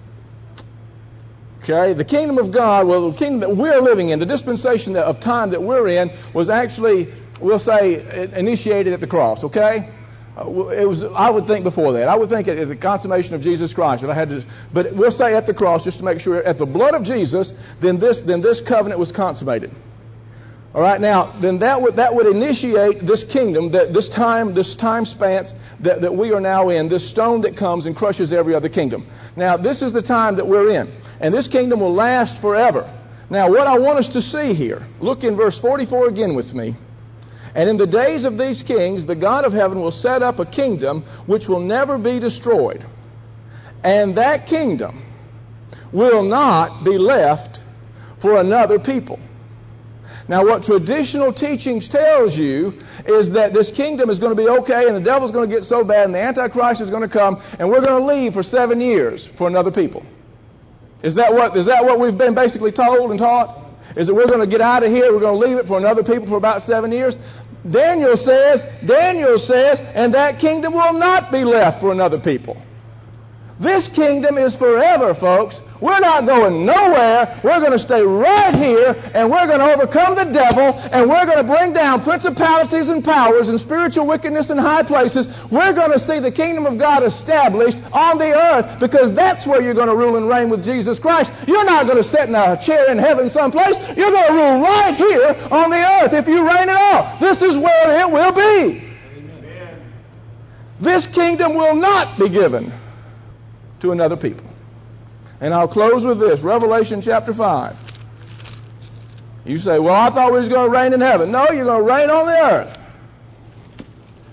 Okay, the kingdom of God, well, the kingdom that we're living in, the dispensation of time that we're in, was actually, we'll say, initiated at the cross, okay? It was. I would think before that. I would think it is the consummation of Jesus Christ. If I had to, but we'll say at the cross, just to make sure, at the blood of Jesus, then this, then this covenant was consummated. All right. Now, then that would that would initiate this kingdom, that this time, this time span that, that we are now in. This stone that comes and crushes every other kingdom. Now, this is the time that we're in, and this kingdom will last forever. Now, what I want us to see here, look in verse forty-four again with me. And in the days of these kings, the God of heaven will set up a kingdom which will never be destroyed. And that kingdom will not be left for another people. Now, what traditional teachings tells you is that this kingdom is going to be okay, and the devil's going to get so bad, and the Antichrist is going to come, and we're going to leave for seven years for another people. Is that what, is that what we've been basically told and taught? Is that we're going to get out of here, we're going to leave it for another people for about seven years? Daniel says, Daniel says, and that kingdom will not be left for another people. This kingdom is forever, folks. We're not going nowhere. We're going to stay right here, and we're going to overcome the devil, and we're going to bring down principalities and powers and spiritual wickedness in high places. We're going to see the kingdom of God established on the earth, because that's where you're going to rule and reign with Jesus Christ. You're not going to sit in a chair in heaven someplace. You're going to rule right here on the earth if you reign at all. This is where it will be. Amen. This kingdom will not be given to another people. And I'll close with this. Revelation chapter five. You say, well, I thought we was going to reign in heaven. No, you're going to reign on the earth.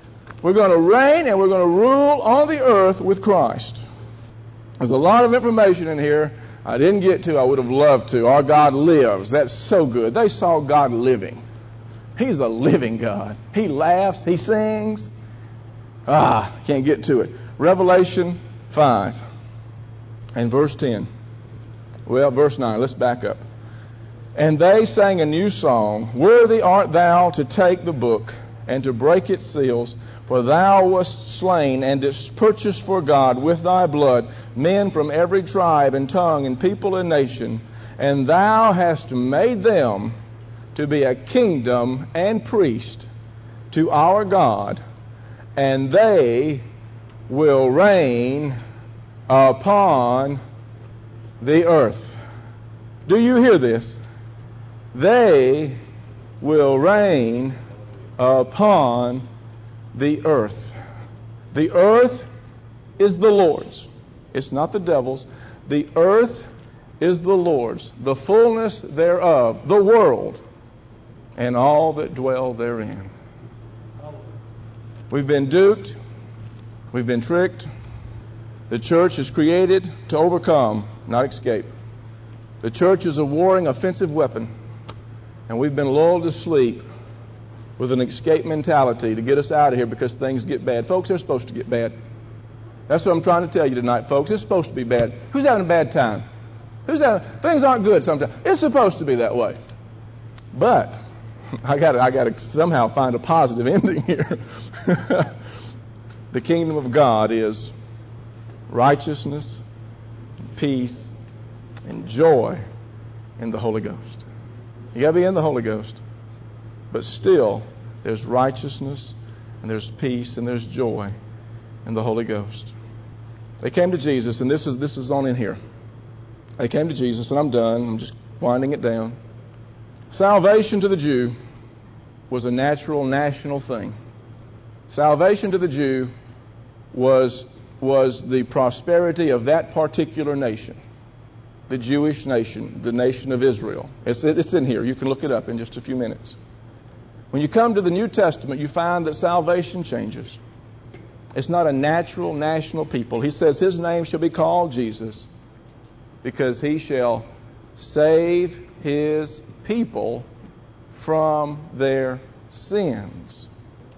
We're going to reign and we're going to rule on the earth with Christ. There's a lot of information in here I didn't get to. I would have loved to. Our God lives. That's so good. They saw God living. He's a living God. He laughs. He sings. Ah, can't get to it. Revelation five and verse ten. Well, verse nine. Let's back up. And they sang a new song. Worthy art thou to take the book and to break its seals, for thou wast slain and didst purchase for God with thy blood men from every tribe and tongue and people and nation, and thou hast made them to be a kingdom and priest to our God, and they will reign upon the earth. Do you hear this? They will reign upon the earth. The earth is the Lord's. It's not the devil's. The earth is the Lord's, the fullness thereof, the world, and all that dwell therein. We've been duped. We've been tricked. The church is created to overcome, not escape. The church is a warring offensive weapon, and we've been lulled to sleep with an escape mentality to get us out of here because things get bad. Folks, they're supposed to get bad. That's what I'm trying to tell you tonight, folks. It's supposed to be bad. Who's having a bad time? Who's having, things aren't good sometimes. It's supposed to be that way. But I got I got to somehow find a positive ending here. The kingdom of God is righteousness, peace, and joy in the Holy Ghost. You got to be in the Holy Ghost. But still, there's righteousness, and there's peace, and there's joy in the Holy Ghost. They came to Jesus, and this is this is on in here. They came to Jesus, and I'm done. I'm just winding it down. Salvation to the Jew was a natural, national thing. Salvation to the Jew was was the prosperity of that particular nation, the Jewish nation, the nation of Israel. It's it's in here. You can look it up in just a few minutes. When you come to the New Testament, you find that salvation changes. It's not a natural, national people. He says his name shall be called Jesus because he shall save his people from their sins.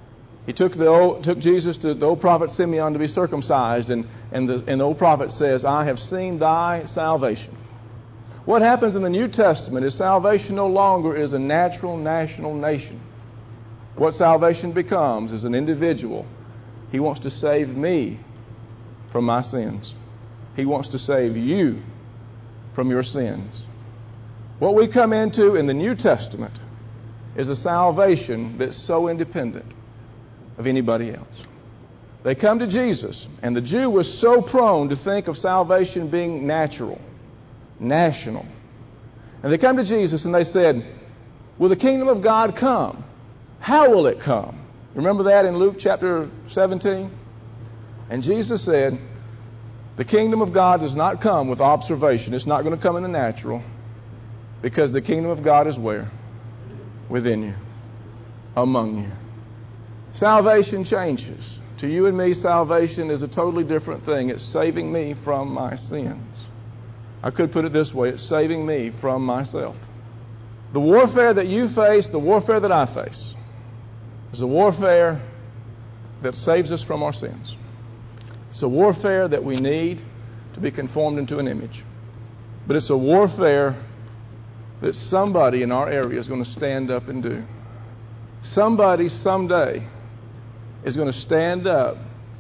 He took the old, took Jesus to the old prophet Simeon to be circumcised, and, and, the, and the old prophet says, I have seen thy salvation. What happens in the New Testament is salvation no longer is a natural, national nation. What salvation becomes is an individual. He wants to save me from my sins. He wants to save you from your sins. What we come into in the New Testament is a salvation that's so independent of anybody else. They come to Jesus, and the Jew was so prone to think of salvation being natural, national. And they come to Jesus and they said, will the kingdom of God come? How will it come? Remember that in Luke chapter seventeen? And Jesus said, the kingdom of God does not come with observation. It's not going to come in the natural, because the kingdom of God is where? Within you, among you. Salvation changes. To you and me, salvation is a totally different thing. It's saving me from my sins. I could put it this way. It's saving me from myself. The warfare that you face, the warfare that I face, is a warfare that saves us from our sins. It's a warfare that we need to be conformed into an image. But it's a warfare that somebody in our area is going to stand up and do. Somebody someday is going to stand up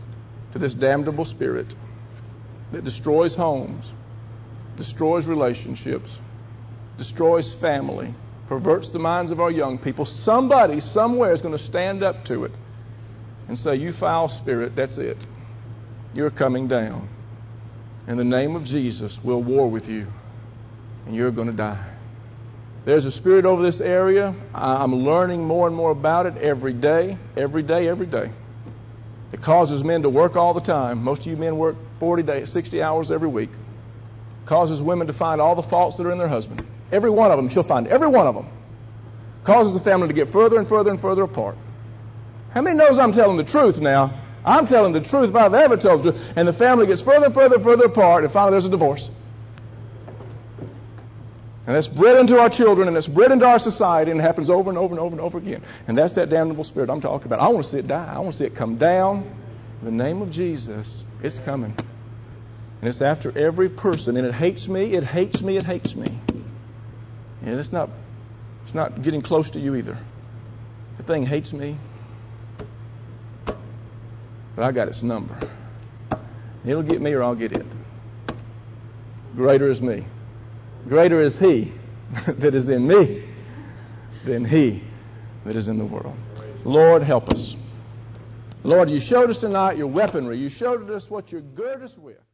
to this damnable spirit that destroys homes, destroys relationships, destroys family, perverts the minds of our young people. Somebody somewhere is going to stand up to it and say, you foul spirit, that's it. You're coming down. In the name of Jesus, we'll war with you, and you're going to die. There's a spirit over this area. I'm learning more and more about it every day, every day, every day. It causes men to work all the time. Most of you men work forty days, sixty hours every week. It causes women to find all the faults that are in their husband. Every one of them, she'll find every one of them. Causes the family to get further and further and further apart. How many knows I'm telling the truth now? I'm telling the truth if I've ever told the truth. And the family gets further and further and further apart, and finally there's a divorce. And that's bred into our children, and it's bred into our society, and it happens over and over and over and over again. And that's that damnable spirit I'm talking about. I want to see it die. I want to see it come down. In the name of Jesus, it's coming. And it's after every person. And it hates me, it hates me, it hates me. And it's not, it's not getting close to you either. The thing hates me. But I got its number. It'll get me or I'll get it. Greater is me. Greater is He that is in me than he that is in the world. Lord, help us. Lord, you showed us tonight your weaponry. You showed us what you're girded us with.